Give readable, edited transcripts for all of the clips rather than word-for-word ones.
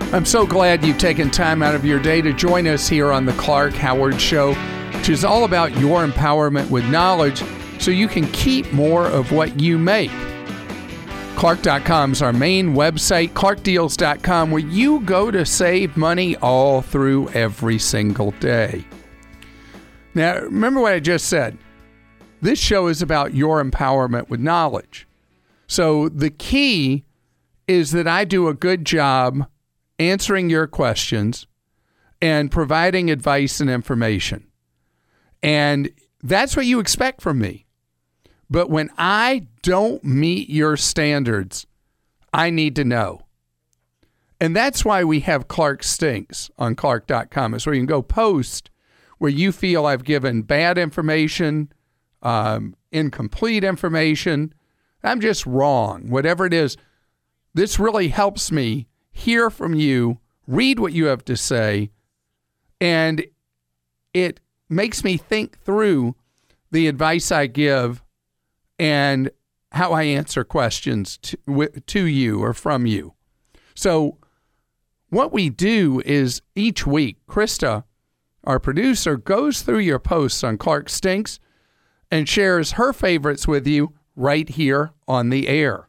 I'm so glad you've taken time out of your day to join us here on the Clark Howard Show, which is all about your empowerment with knowledge so you can keep more of what you make. Clark.com is our main website, clarkdeals.com, where you go to save money all through every single day. Now, remember what I just said. This show is about your empowerment with knowledge. So the key is that I do a good job answering your questions and providing advice and information. And that's what you expect from me. But when I don't meet your standards, I need to know. And that's why we have Clark Stinks on Clark.com. It's where you can go post where you feel I've given bad information, incomplete information. I'm just wrong, whatever it is. This really helps me hear from you, read what you have to say, and it makes me think through the advice I give and how I answer questions to you or from you. So what we do is each week, Krista, our producer, goes through your posts on Clark Stinks and shares her favorites with you right here on the air.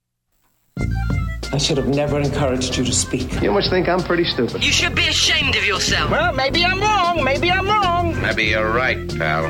I should have never encouraged you to speak. You must think I'm pretty stupid. You should be ashamed of yourself. Well, maybe I'm wrong. Maybe I'm wrong. Maybe you're right, pal.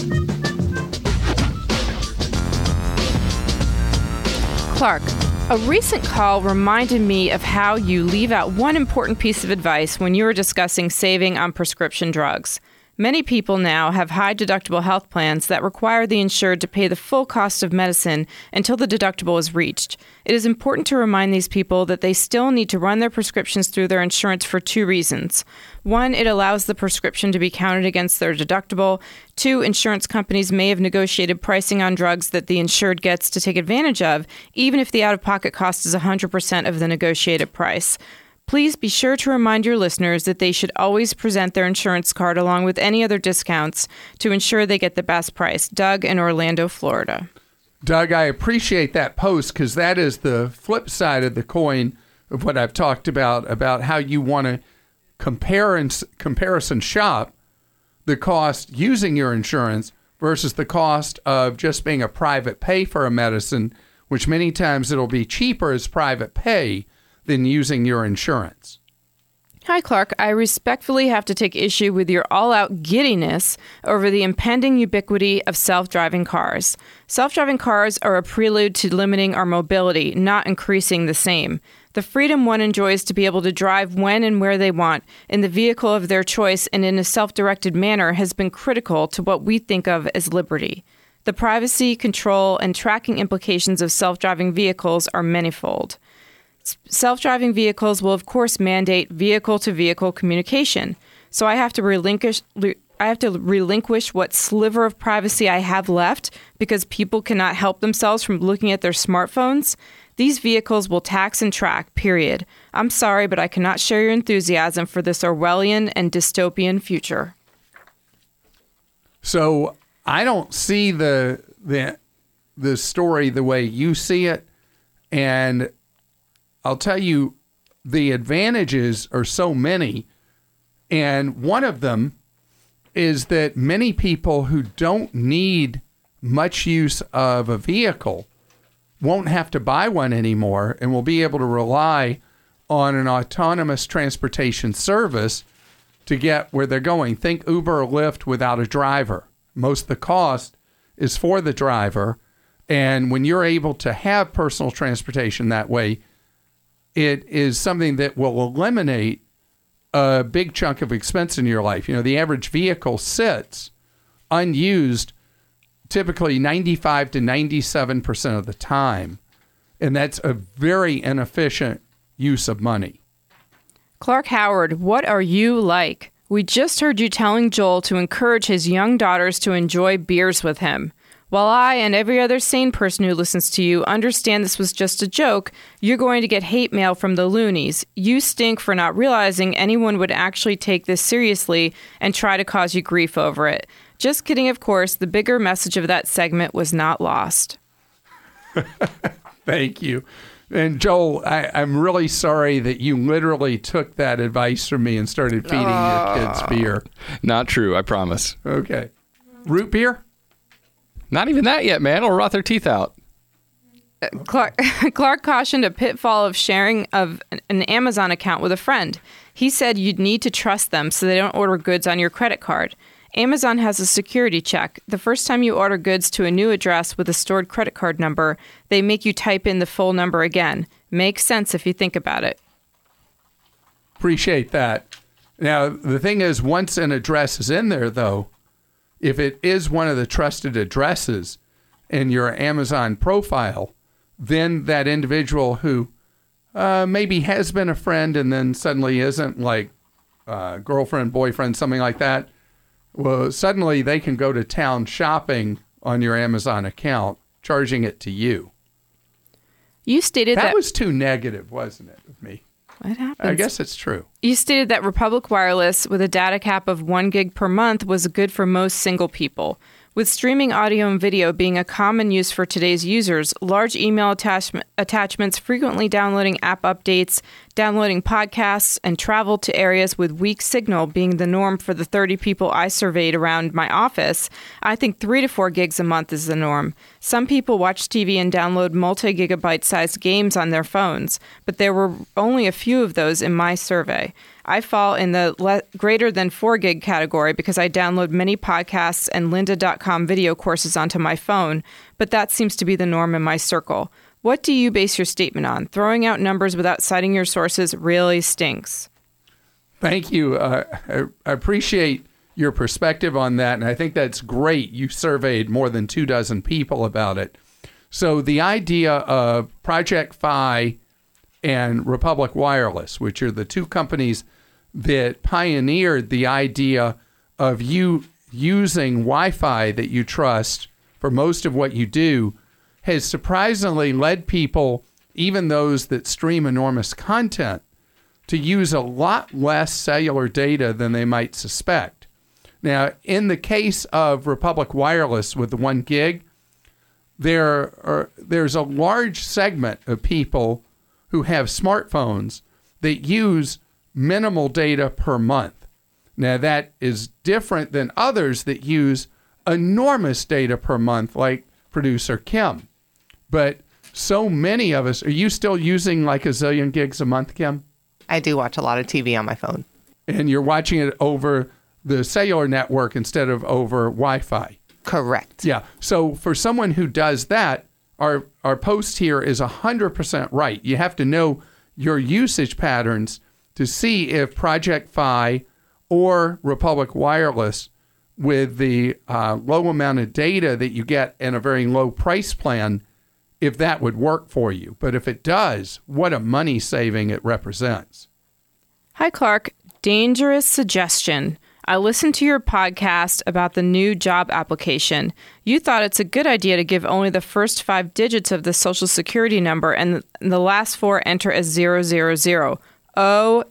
Clark, a recent call reminded me of how you leave out one important piece of advice when you were discussing saving on prescription drugs. Many people now have high deductible health plans that require the insured to pay the full cost of medicine until the deductible is reached. It is important to remind these people that they still need to run their prescriptions through their insurance for two reasons. One, it allows the prescription to be counted against their deductible. Two, insurance companies may have negotiated pricing on drugs that the insured gets to take advantage of, even if the out-of-pocket cost is 100% of the negotiated price. Please be sure to remind your listeners that they should always present their insurance card along with any other discounts to ensure they get the best price. Doug in Orlando, Florida. Doug, I appreciate that post because that is the flip side of the coin of what I've talked about how you want to comparison shop the cost using your insurance versus the cost of just being a private pay for a medicine, which many times it'll be cheaper as private pay than using your insurance. Hi, Clark. I respectfully have to take issue with your all-out giddiness over the impending ubiquity of self-driving cars. Self-driving cars are a prelude to limiting our mobility, not increasing the same. The freedom one enjoys to be able to drive when and where they want in the vehicle of their choice and in a self-directed manner has been critical to what we think of as liberty. The privacy, control, and tracking implications of self-driving vehicles are manifold. Self-driving vehicles will, of course, mandate vehicle-to-vehicle communication. So I have to relinquish what sliver of privacy I have left because people cannot help themselves from looking at their smartphones. These vehicles will tax and track, period. I'm sorry, but I cannot share your enthusiasm for this Orwellian and dystopian future. So I don't see the story the way you see it, and I'll tell you, the advantages are so many, and one of them is that many people who don't need much use of a vehicle won't have to buy one anymore and will be able to rely on an autonomous transportation service to get where they're going. Think Uber or Lyft without a driver. Most of the cost is for the driver, and when you're able to have personal transportation that way, it is something that will eliminate a big chunk of expense in your life. You know, the average vehicle sits unused typically 95 to 97% of the time, and that's a very inefficient use of money. Clark Howard, what are you like? We just heard you telling Joel to encourage his young daughters to enjoy beers with him. While I and every other sane person who listens to you understand this was just a joke, you're going to get hate mail from the loonies. You stink for not realizing anyone would actually take this seriously and try to cause you grief over it. Just kidding, of course. The bigger message of that segment was not lost. Thank you. And Joel, I'm really sorry that you literally took that advice from me and started feeding your kids beer. Not true, I promise. Okay. Root beer? Not even that yet, man. It'll rot their teeth out. Clark cautioned a pitfall of sharing of an Amazon account with a friend. He said you'd need to trust them so they don't order goods on your credit card. Amazon has a security check. The first time you order goods to a new address with a stored credit card number, they make you type in the full number again. Makes sense if you think about it. Appreciate that. Now, the thing is, once an address is in there, though, if it is one of the trusted addresses in your Amazon profile, then that individual who maybe has been a friend and then suddenly isn't, like girlfriend, boyfriend, something like that, well, suddenly they can go to town shopping on your Amazon account, charging it to you. You stated that was too negative, wasn't it, of me? What happens? I guess it's true. You stated that Republic Wireless, with a data cap of 1 gig per month, was good for most single people. With streaming audio and video being a common use for today's users, large email attachments, frequently downloading app updates, downloading podcasts, and travel to areas with weak signal being the norm for the 30 people I surveyed around my office, I think 3 to 4 gigs a month is the norm. Some people watch TV and download multi-gigabyte-sized games on their phones, but there were only a few of those in my survey. I fall in the greater than 4 gig category because I download many podcasts and lynda.com video courses onto my phone, but that seems to be the norm in my circle. What do you base your statement on? Throwing out numbers without citing your sources really stinks. Thank you. I appreciate your perspective on that, and I think that's great. You surveyed more than 24 people about it. So the idea of Project Fi and Republic Wireless, which are the two companies that pioneered the idea of you using Wi-Fi that you trust for most of what you do, has surprisingly led people, even those that stream enormous content, to use a lot less cellular data than they might suspect. Now, in the case of Republic Wireless with the 1 gig, there's a large segment of people who have smartphones that use minimal data per month. Now, that is different than others that use enormous data per month, like producer Kim. But so many of us, are you still using like a zillion gigs a month, Kim? I do watch a lot of TV on my phone. And you're watching it over the cellular network instead of over Wi-Fi. Correct. Yeah. So for someone who does that, our post here is 100% right. You have to know your usage patterns to see if Project Fi or Republic Wireless, with the low amount of data that you get and a very low price plan, if that would work for you. But if it does, what a money saving it represents. Hi, Clark. Dangerous suggestion. I listened to your podcast about the new job application. You thought it's a good idea to give only the first 5 digits of the Social Security number and the last 4 enter as 000. Oh,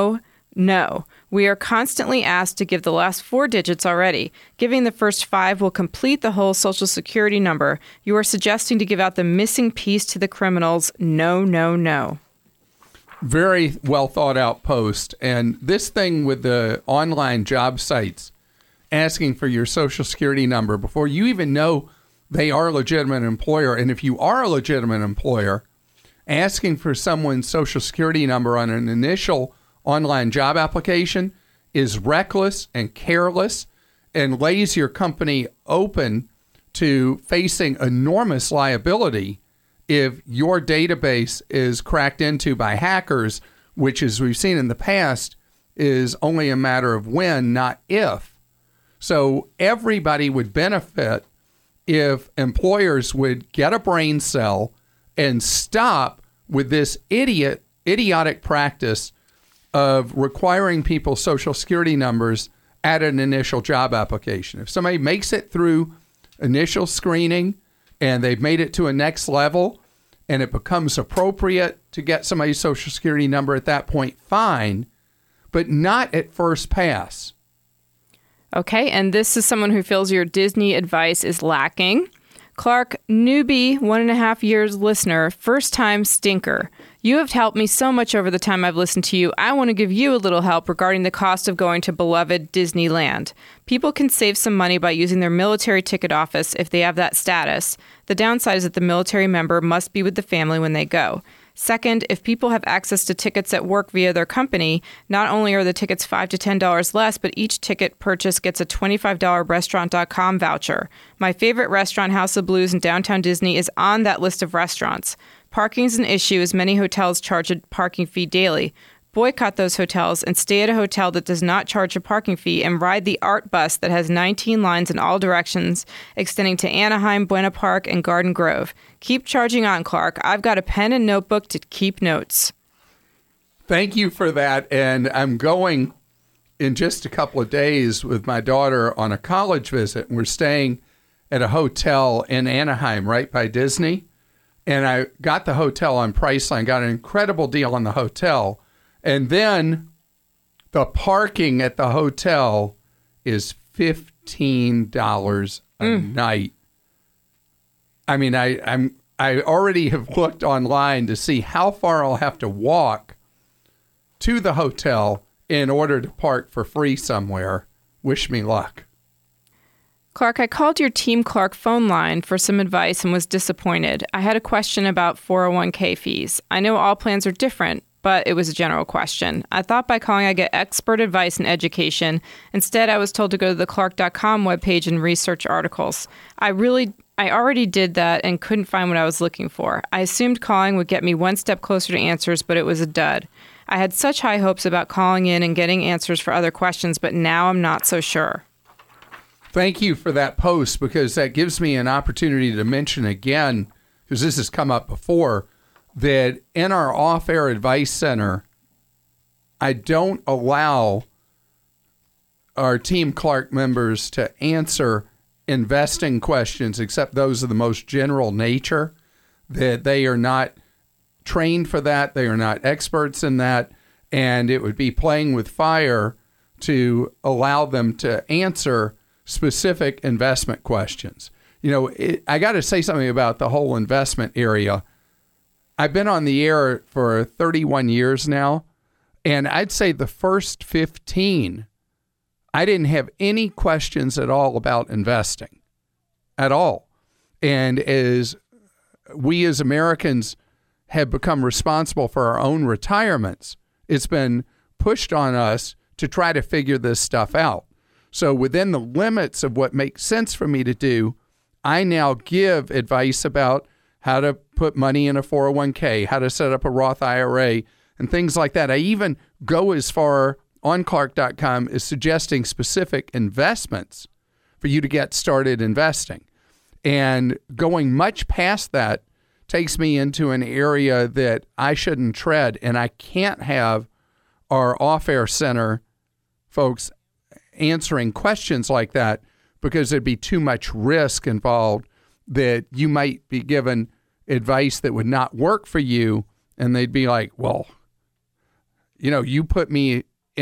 no. We are constantly asked to give the last 4 digits already. Giving the first 5 will complete the whole Social Security number. You are suggesting to give out the missing piece to the criminals. No. Very well thought out post. And this thing with the online job sites asking for your Social Security number before you even know they are a legitimate employer. And if you are a legitimate employer, asking for someone's Social Security number on an initial online job application is reckless and careless and lays your company open to facing enormous liability if your database is cracked into by hackers, which, as we've seen in the past, is only a matter of when, not if. So everybody would benefit if employers would get a brain cell and stop with this idiotic practice of requiring people's Social Security numbers at an initial job application. If somebody makes it through initial screening and they've made it to a next level and it becomes appropriate to get somebody's Social Security number at that point, fine, but not at first pass. Okay, and this is someone who feels your Disney advice is lacking. Clark, newbie, 1.5 years listener, first time stinker. You have helped me so much over the time I've listened to you. I want to give you a little help regarding the cost of going to beloved Disneyland. People can save some money by using their military ticket office if they have that status. The downside is that the military member must be with the family when they go. Second, if people have access to tickets at work via their company, not only are the tickets $5 to $10 less, but each ticket purchase gets a $25 Restaurant.com voucher. My favorite restaurant, House of Blues in downtown Disney, is on that list of restaurants. Parking is an issue as many hotels charge a parking fee daily. Boycott those hotels and stay at a hotel that does not charge a parking fee and ride the ART bus that has 19 lines in all directions, extending to Anaheim, Buena Park, and Garden Grove. Keep charging on, Clark. I've got a pen and notebook to keep notes. Thank you for that. And I'm going in just a couple of days with my daughter on a college visit. We're staying at a hotel in Anaheim right by Disney. And I got the hotel on Priceline, got an incredible deal on the hotel. And then the parking at the hotel is $15 a night. I mean, I already have looked online to see how far I'll have to walk to the hotel in order to park for free somewhere. Wish me luck. Clark, I called your Team Clark phone line for some advice and was disappointed. I had a question about 401k fees. I know all plans are different, but it was a general question. I thought by calling I'd get expert advice and education. Instead, I was told to go to the Clark.com webpage and research articles. I already did that and couldn't find what I was looking for. I assumed calling would get me one step closer to answers, but it was a dud. I had such high hopes about calling in and getting answers for other questions, but now I'm not so sure. Thank you for that post, because that gives me an opportunity to mention again, because this has come up before, that in our off-air advice center, I don't allow our Team Clark members to answer investing questions except those of the most general nature, that they are not trained for that, they are not experts in that, and it would be playing with fire to allow them to answer specific investment questions. You know, I got to say something about the whole investment area. I've been on the air for 31 years now, and I'd say the first 15, I didn't have any questions at all about investing, at all. And as we as Americans have become responsible for our own retirements, it's been pushed on us to try to figure this stuff out. So within the limits of what makes sense for me to do, I now give advice about how to put money in a 401k, how to set up a Roth IRA, and things like that. I even go as far on Clark.com as suggesting specific investments for you to get started investing. And going much past that takes me into an area that I shouldn't tread, and I can't have our off-air center folks answering questions like that, because there'd be too much risk involved that you might be given advice that would not work for you, and they'd be like, well, you know, you put me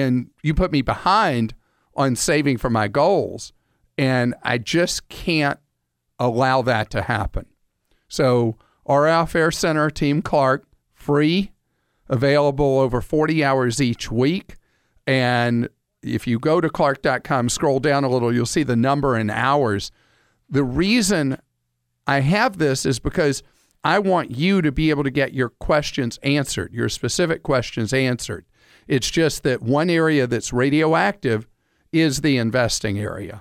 behind on saving for my goals, and I just can't allow that to happen. So our off-air center, Team Clark, free, available over 40 hours each week, and if you go to Clark.com, scroll down a little, you'll see the number in hours. The reason I have this is because I want you to be able to get your questions answered, your specific questions answered. It's just that one area that's radioactive is the investing area.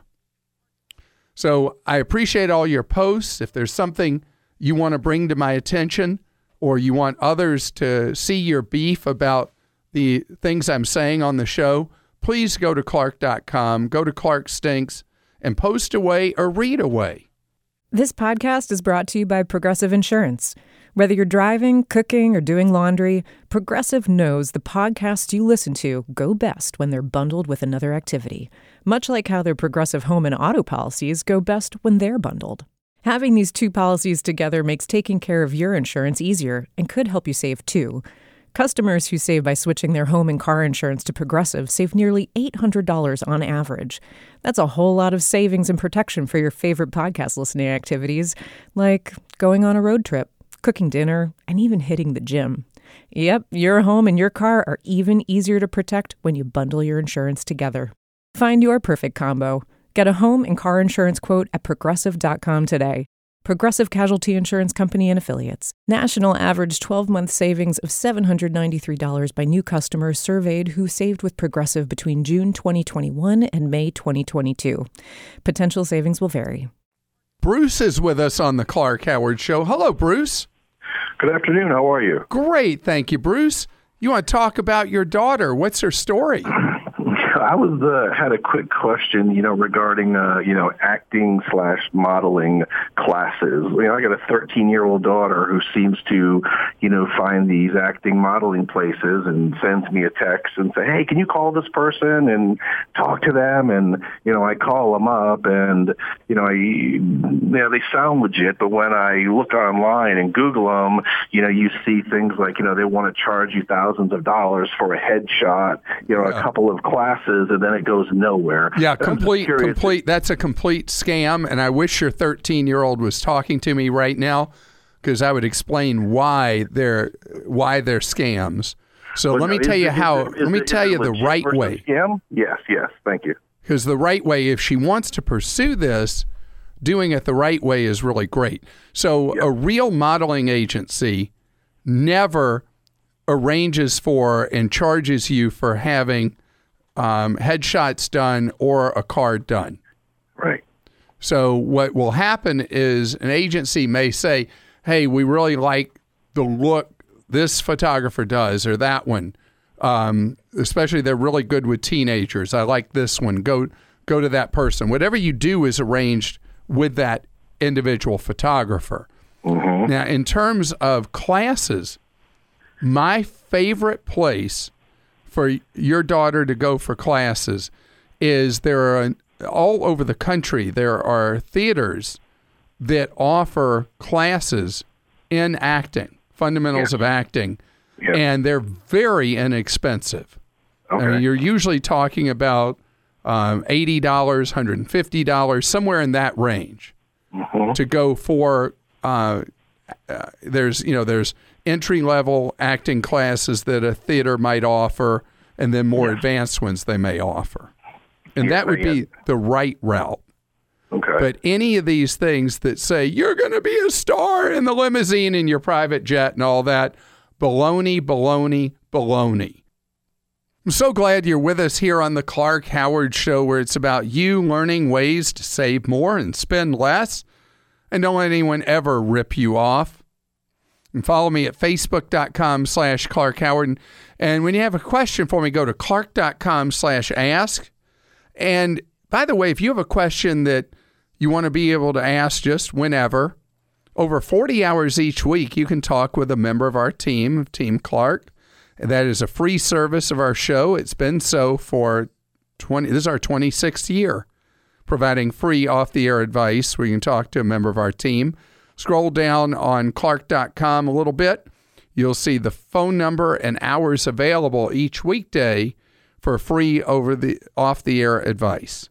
So I appreciate all your posts. If there's something you want to bring to my attention, or you want others to see your beef about the things I'm saying on the show, please go to Clark.com, go to Clark Stinks, and post away or read away. This podcast is brought to you by Progressive Insurance. Whether you're driving, cooking, or doing laundry, Progressive knows the podcasts you listen to go best when they're bundled with another activity, much like how their Progressive home and auto policies go best when they're bundled. Having these two policies together makes taking care of your insurance easier and could help you save too. Customers who save by switching their home and car insurance to Progressive save nearly $800 on average. That's a whole lot of savings and protection for your favorite podcast listening activities, like going on a road trip, cooking dinner, and even hitting the gym. Yep, your home and your car are even easier to protect when you bundle your insurance together. Find your perfect combo. Get a home and car insurance quote at Progressive.com today. Progressive Casualty Insurance Company and Affiliates. National average 12-month savings of $793 by new customers surveyed who saved with Progressive between June 2021 and May 2022. Potential savings will vary. Bruce is with us on the Clark Howard Show. Hello, Bruce. Good afternoon. How are you? Great. Thank you, Bruce. You want to talk about your daughter. What's her story? I had a quick question, regarding, acting/modeling classes. I got a 13-year-old daughter who seems to, find these acting modeling places and sends me a text and say, hey, can you call this person and talk to them? And, I call them up and, they sound legit. But when I look online and Google them, you see things like, they want to charge you thousands of dollars for a headshot, a couple of classes, and then it goes nowhere. Yeah, complete. That's a complete scam, and I wish your 13-year-old was talking to me right now, because I would explain why they're scams. So let me tell you the right way. Scam? Yes, thank you. Because the right way, if she wants to pursue this, doing it the right way is really great. So a real modeling agency never arranges for and charges you for having headshots done or a card done. Right. So what will happen is an agency may say, hey, we really like the look this photographer does or that one. Especially they're really good with teenagers. I like this one. Go to that person. Whatever you do is arranged with that individual photographer. Mm-hmm. Now, in terms of classes, my favorite place for your daughter to go for classes is all over the country, there are theaters that offer classes in acting, fundamentals of acting, and they're very inexpensive. Okay. I mean, you're usually talking about $80, $150, somewhere in that range to go for. There's entry-level acting classes that a theater might offer, and then more advanced ones they may offer. And that would be the right route. Okay. But any of these things that say you're going to be a star in the limousine in your private jet and all that, baloney, baloney, baloney. I'm so glad you're with us here on the Clark Howard Show, where it's about you learning ways to save more and spend less, and don't let anyone ever rip you off. And follow me at facebook.com/Clark Howard. And when you have a question for me, go to clark.com/ask. And by the way, if you have a question that you want to be able to ask just whenever, over 40 hours each week, you can talk with a member of our team, Team Clark. And that is a free service of our show. It's been so for this is our 26th year, providing free off-the-air advice where you can talk to a member of our team. Scroll down on clark.com a little bit. You'll see the phone number and hours available each weekday for free off-the-air advice.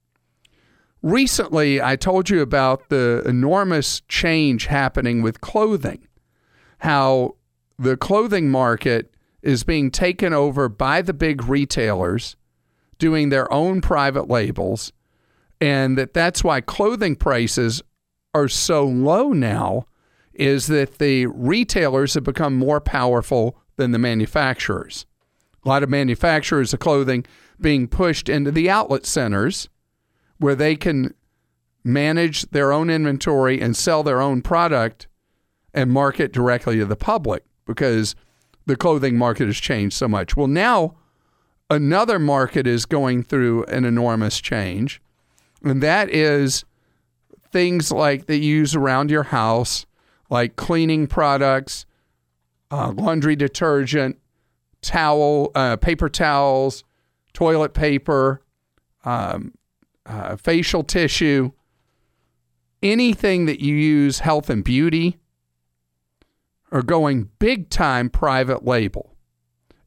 Recently, I told you about the enormous change happening with clothing, how the clothing market is being taken over by the big retailers doing their own private labels, and that's why clothing prices are so low now, is that the retailers have become more powerful than the manufacturers. A lot of manufacturers of clothing being pushed into the outlet centers where they can manage their own inventory and sell their own product and market directly to the public because the clothing market has changed so much. Well, now another market is going through an enormous change, and that is things like that you use around your house, like cleaning products, laundry detergent, paper towels, toilet paper, facial tissue, anything that you use, health and beauty, are going big time private label.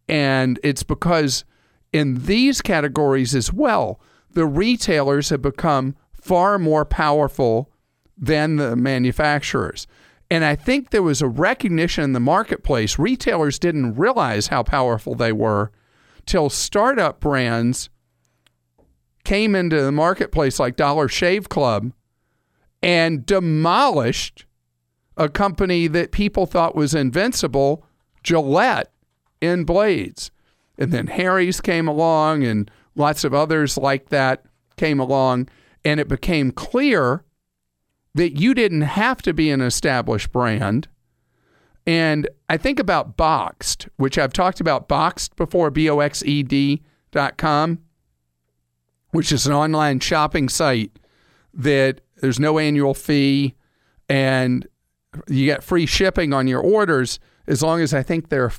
And it's because in these categories as well, the retailers have become far more powerful than the manufacturers. And I think there was a recognition in the marketplace. Retailers didn't realize how powerful they were till startup brands came into the marketplace like Dollar Shave Club and demolished a company that people thought was invincible, Gillette, in blades. And then Harry's came along and lots of others like that came along, and it became clear that you didn't have to be an established brand. And I think about Boxed, which I've talked about Boxed before, BOXED.com, which is an online shopping site that there's no annual fee and you get free shipping on your orders as long as I think they're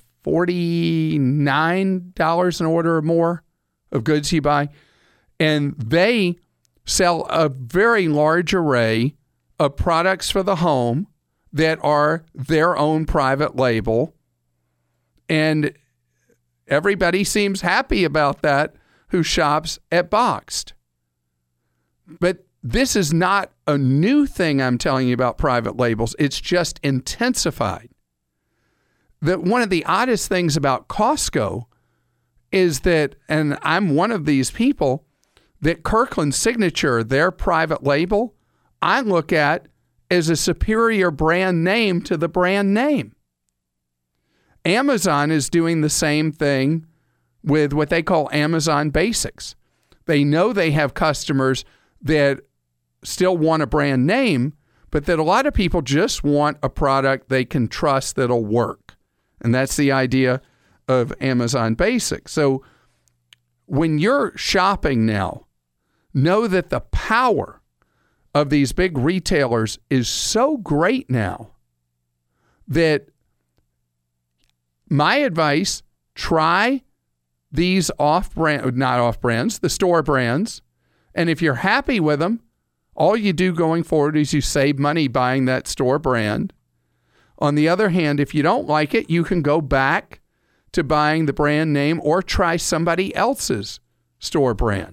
$49 an order or more of goods you buy. And they sell a very large array of products for the home that are their own private label. And everybody seems happy about that who shops at Boxed. But this is not a new thing I'm telling you about private labels. It's just intensified. That one of the oddest things about Costco is that, and I'm one of these people, that Kirkland Signature, their private label, I look at as a superior brand name to the brand name. Amazon is doing the same thing with what they call Amazon Basics. They know they have customers that still want a brand name, but that a lot of people just want a product they can trust that'll work. And that's the idea of Amazon Basics. So when you're shopping now, know that the power of these big retailers is so great now that my advice, try these the store brands. And if you're happy with them, all you do going forward is you save money buying that store brand. On the other hand, if you don't like it, you can go back to buying the brand name or try somebody else's store brand.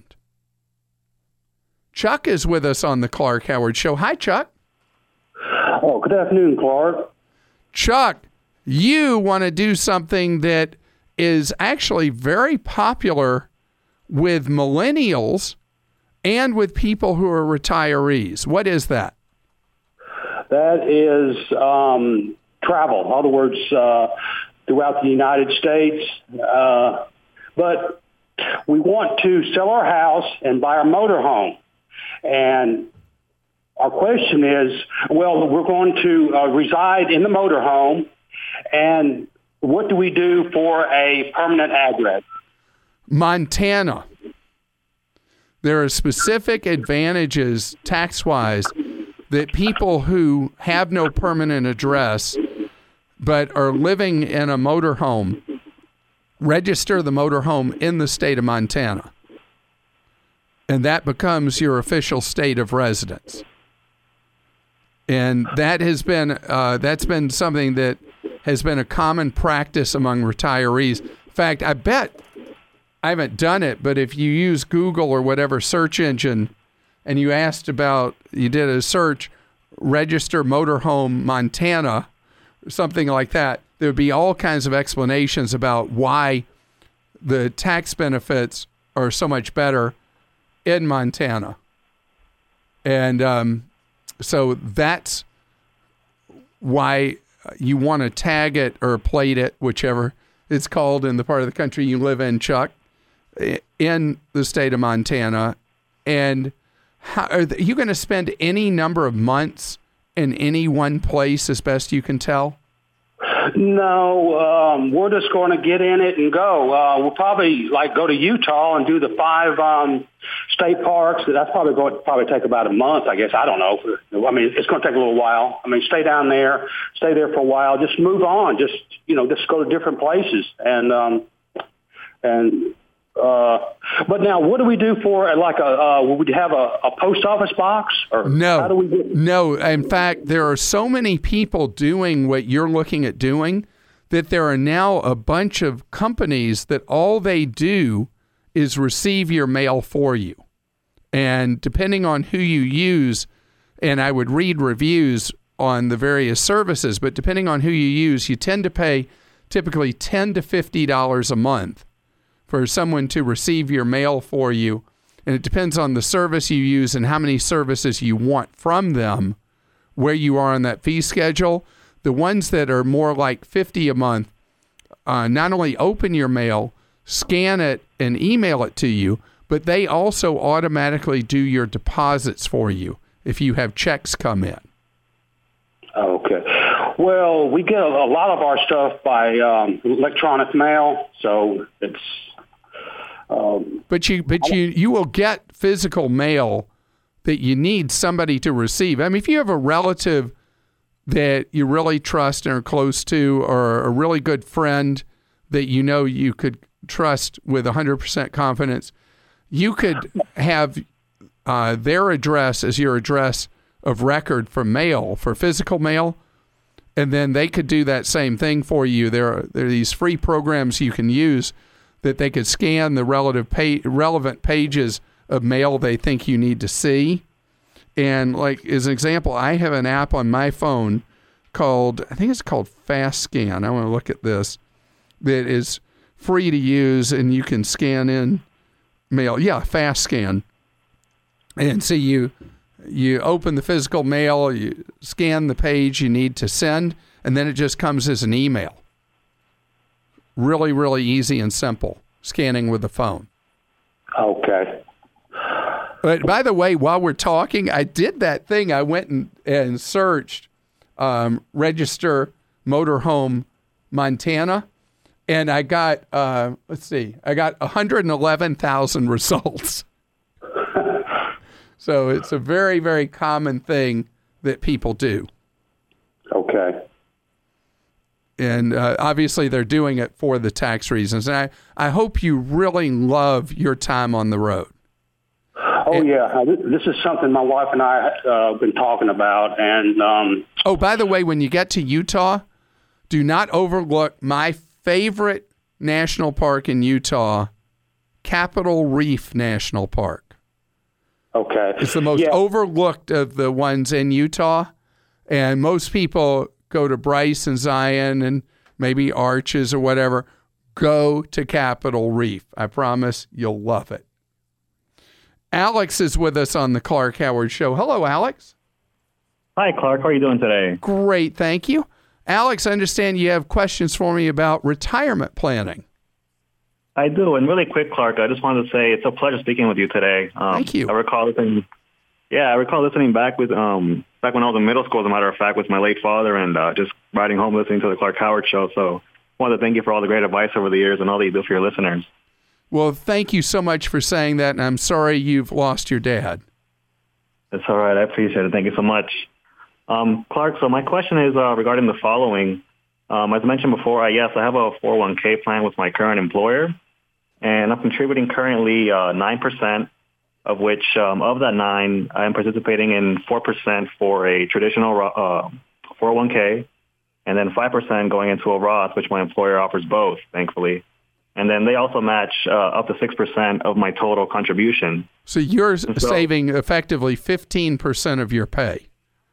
Chuck is with us on the Clark Howard Show. Hi, Chuck. Oh, good afternoon, Clark. Chuck, you want to do something that is actually very popular with millennials and with people who are retirees. What is that? That is travel. In other words, throughout the United States. But we want to sell our house and buy our motorhome. And our question is, well, we're going to reside in the motorhome, and what do we do for a permanent address? Montana. There are specific advantages tax-wise that people who have no permanent address but are living in a motorhome register the motorhome in the state of Montana. And that becomes your official state of residence. And that has been that's been something that has been a common practice among retirees. In fact, I bet I haven't done it, but if you use Google or whatever search engine and you did a search, register motorhome Montana, something like that, there would be all kinds of explanations about why the tax benefits are so much better in Montana. And so that's why you want to tag it or plate it, whichever it's called in the part of the country you live in, Chuck, in the state of Montana. And are you going to spend any number of months in any one place as best you can tell? No, we're just going to get in it and go. We'll probably go to Utah and do the 5 state parks. That's probably going to take about a month, I guess. I don't know. I mean, it's going to take a little while. I mean, stay down there, stay there for a while, just move on, just go to different places. But now, what do we do for would we have a post office box? Or no, how do we get? No. In fact, there are so many people doing what you're looking at doing that there are now a bunch of companies that all they do is receive your mail for you. And depending on who you use, and I would read reviews on the various services, but depending on who you use, you tend to pay typically $10 to $50 a month for someone to receive your mail for you. And it depends on the service you use and how many services you want from them, where you are on that fee schedule. The ones that are more like $50 a month not only open your mail, scan it, and email it to you, but they also automatically do your deposits for you if you have checks come in. Okay. Well, we get a lot of our stuff by electronic mail, so it's. But you will get physical mail that you need somebody to receive. I mean, if you have a relative that you really trust and are close to, or a really good friend that you know you could trust with 100% confidence, you could have their address as your address of record for mail, for physical mail, and then they could do that same thing for you. There are these free programs you can use that they could scan the relevant pages of mail they think you need to see. And like as an example, I have an app on my phone called, I think it's called Fast Scan. I want to look at this. That is free to use, and you can scan in mail. Yeah, Fast Scan. And so you open the physical mail, you scan the page you need to send, and then it just comes as an email. Really, really easy and simple, scanning with the phone. Okay. But by the way, while we're talking, I did that thing. I went and searched Register Motorhome Montana, and I got, I got 111,000 results. So it's a very, very common thing that people do. Okay. And obviously they're doing it for the tax reasons. And I hope you really love your time on the road. Oh, yeah. This is something my wife and I have been talking about. And oh, by the way, when you get to Utah, do not overlook my favorite national park in Utah, Capitol Reef National Park. Okay. It's the most overlooked of the ones in Utah. And most people go to Bryce and Zion and maybe Arches or whatever. Go to Capitol Reef. I promise you'll love it. Alex is with us on the Clark Howard Show. Hello, Alex. Hi, Clark. How are you doing today? Great, thank you. Alex, I understand you have questions for me about retirement planning. I do. And really quick, Clark, I just wanted to say it's a pleasure speaking with you today. Thank you. I recall listening back with back when I was in middle school, as a matter of fact, with my late father, and just riding home listening to the Clark Howard Show. So I wanted to thank you for all the great advice over the years and all that you do for your listeners. Well, thank you so much for saying that, and I'm sorry you've lost your dad. That's all right. I appreciate it. Thank you so much. Clark, so my question is regarding the following. As mentioned before, I have a 401k plan with my current employer, and I'm contributing currently 9%, of which of that 9, I am participating in 4% for a traditional 401k, and then 5% going into a Roth, which my employer offers both, thankfully. And then they also match up to 6% of my total contribution. So you're saving effectively 15% of your pay.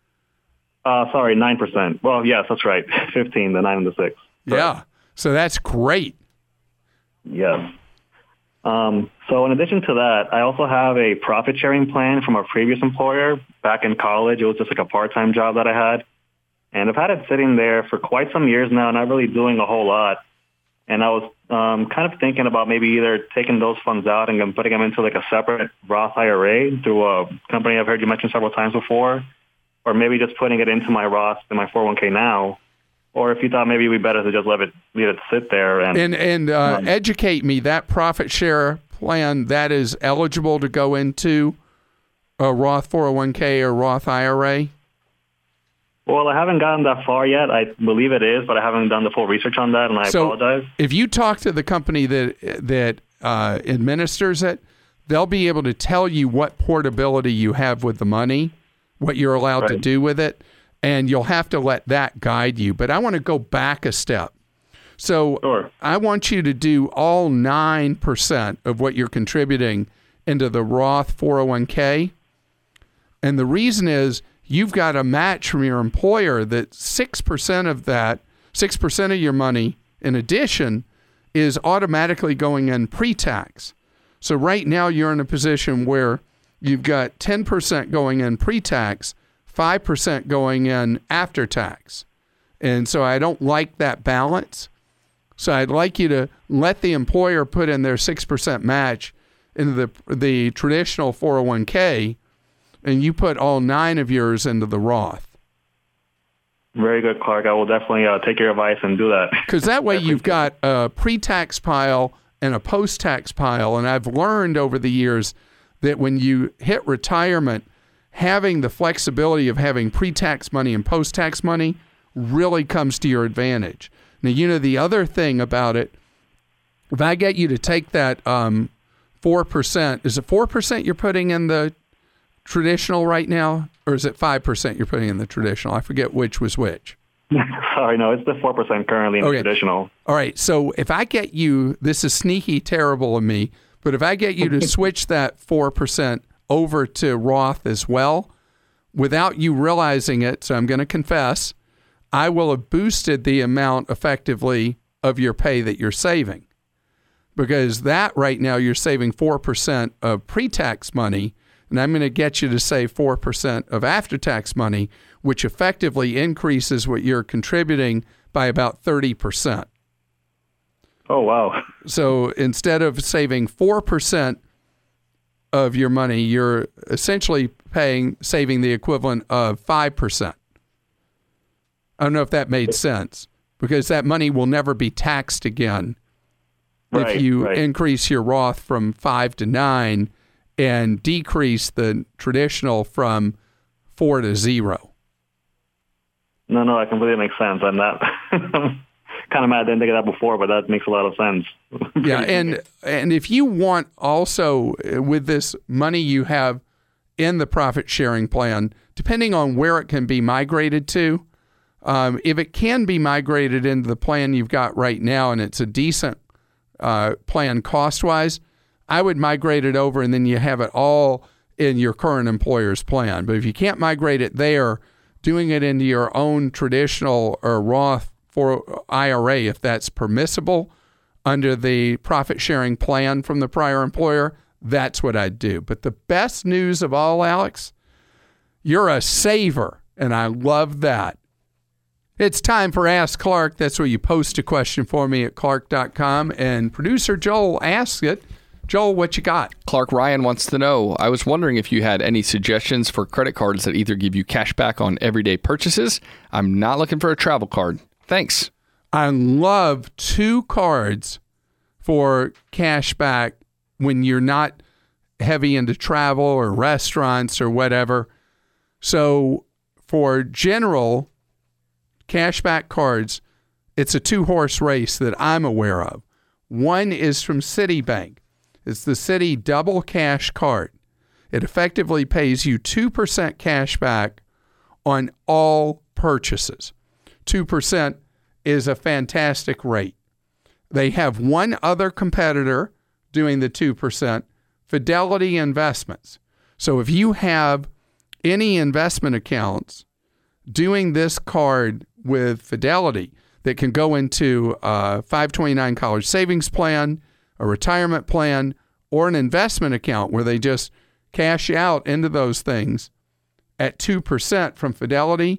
9%. Well, yes, that's right. 15, the 9 and the 6. Yeah. So that's great. Yes. So in addition to that, I also have a profit sharing plan from a previous employer back in college. It was just like a part-time job that I had. And I've had it sitting there for quite some years now, not really doing a whole lot. And I was kind of thinking about maybe either taking those funds out and putting them into like a separate Roth IRA through a company I've heard you mention several times before, or maybe just putting it into my Roth in my 401k now. Or if you thought maybe we better to just leave it sit there and educate me. That profit share plan, that is eligible to go into a Roth 401k or Roth IRA? Well, I haven't gotten that far yet. I believe it is, but I haven't done the full research on that, and I apologize. If you talk to the company that administers it, they'll be able to tell you what portability you have with the money, what you're allowed to do with it, and you'll have to let that guide you. But I want to go back a step. So Sure. I want you to do all 9% of what you're contributing into the Roth 401k. And the reason is you've got a match from your employer that 6% of that, 6% of your money in addition is automatically going in pre-tax. So right now you're in a position where you've got 10% going in pre-tax, 5% going in after tax. And so I don't like that balance. So I'd like you to let the employer put in their 6% match into the traditional 401k, and you put all 9 of yours into the Roth. Very good, Clark. I will definitely take your advice and do that. Because that way you've got a pre-tax pile and a post-tax pile. And I've learned over the years that when you hit retirement, having the flexibility of having pre-tax money and post-tax money really comes to your advantage. Now, you know, the other thing about it, if I get you to take that 4%, is it 4% you're putting in the traditional right now? Or is it 5% you're putting in the traditional? I forget which was which. Sorry, no, it's the 4% currently in the traditional. All right, so if I get you, this is sneaky terrible of me, but if I get you to switch that 4% over to Roth as well, without you realizing it, so I'm going to confess, I will have boosted the amount effectively of your pay that you're saving. Because that right now you're saving 4% of pre-tax money, and I'm going to get you to save 4% of after-tax money, which effectively increases what you're contributing by about 30%. Oh, wow. So instead of saving 4% of your money, you're essentially saving the equivalent of 5%. I don't know if that made sense, because that money will never be taxed again if you increase your Roth from 5 to 9 and decrease the traditional from 4 to 0. No, that completely makes sense. I'm not kind of mad I didn't think of that before, but that makes a lot of sense. Yeah, and if you want also with this money you have in the profit sharing plan, depending on where it can be migrated to, if it can be migrated into the plan you've got right now and it's a decent plan cost-wise, I would migrate it over and then you have it all in your current employer's plan. But if you can't migrate it there, doing it into your own traditional or Roth for IRA, if that's permissible under the profit sharing plan from the prior employer, that's what I'd do. But the best news of all, Alex, you're a saver, and I love that. It's time for Ask Clark. That's where you post a question for me at clark.com, and producer Joel asks it. Joel, what you got? Clark Ryan wants to know, I was wondering if you had any suggestions for credit cards that either give you cash back on everyday purchases. I'm not looking for a travel card. Thanks. I love 2 cards for cash back when you're not heavy into travel or restaurants or whatever. So for general cashback cards, it's a 2-horse race that I'm aware of. One is from Citibank. It's the Citi Double Cash Card. It effectively pays you 2% cash back on all purchases. 2% is a fantastic rate. They have one other competitor doing the 2%, Fidelity Investments. So if you have any investment accounts doing this card with Fidelity that can go into a 529 college savings plan, a retirement plan, or an investment account where they just cash out into those things at 2% from Fidelity,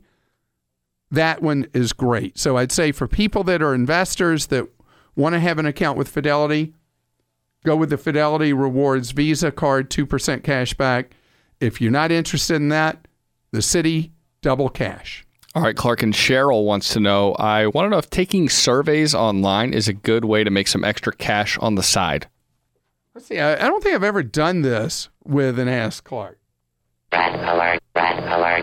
that one is great. So I'd say for people that are investors that want to have an account with Fidelity, go with the Fidelity Rewards Visa card, 2% cash back. If you're not interested in that, the Citi Double Cash. All right, Clark and Cheryl wants to know, I want to know if taking surveys online is a good way to make some extra cash on the side. Let's see. I don't think I've ever done this with an Ask Clark. Red alert, red alert.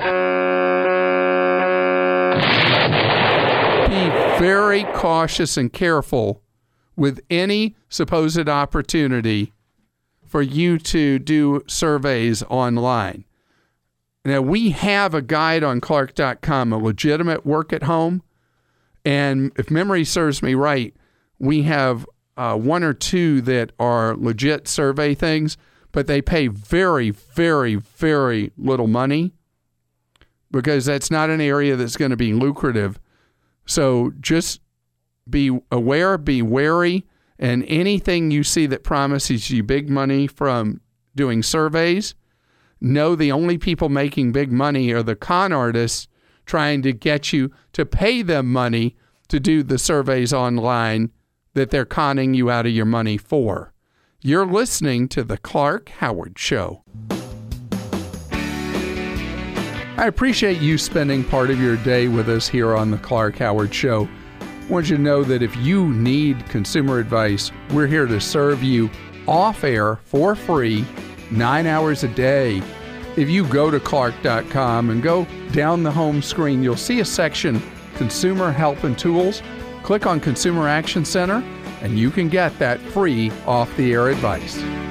Be very cautious and careful with any supposed opportunity for you to do surveys online. Now, we have a guide on Clark.com, a legitimate work at home, And if memory serves me right, we have one or two that are legit survey things, but they pay very, very, very little money because that's not an area that's going to be lucrative. So just be aware, be wary, and anything you see that promises you big money from doing surveys, know the only people making big money are the con artists trying to get you to pay them money to do the surveys online that they're conning you out of your money for. You're listening to The Clark Howard Show. I appreciate you spending part of your day with us here on The Clark Howard Show. I want you to know that if you need consumer advice, we're here to serve you off air for free, 9 hours a day. If you go to clark.com and go down the home screen, you'll see a section, Consumer Help and Tools. Click on Consumer Action Center, and you can get that free off-the-air advice.